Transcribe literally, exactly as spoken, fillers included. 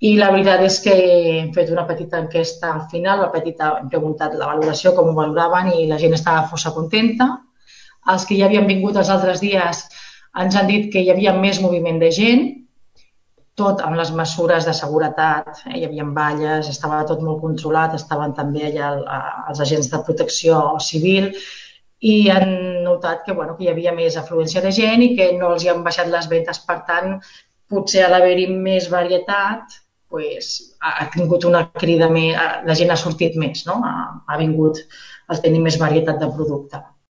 I la veritat és que hem fet una petita enquesta al final, una petita, hem preguntat la valoració, com ho valoraven, i la gent estava força contenta. Els que ja havien vingut els altres dies ens han dit que hi havia més moviment de gent, tot amb les mesures de seguretat, eh? Hi havia valles, estava tot molt controlat, estaven també allà els agents de protecció civil i han notat que, bueno, que hi havia més afluència de gent i que no els hi han baixat les vendes. Per tant, potser a l'haver-hi més varietat, pues, ha tingut una crida més, la gent ha sortit més, no? ha, ha vingut a tenir més varietat de producte.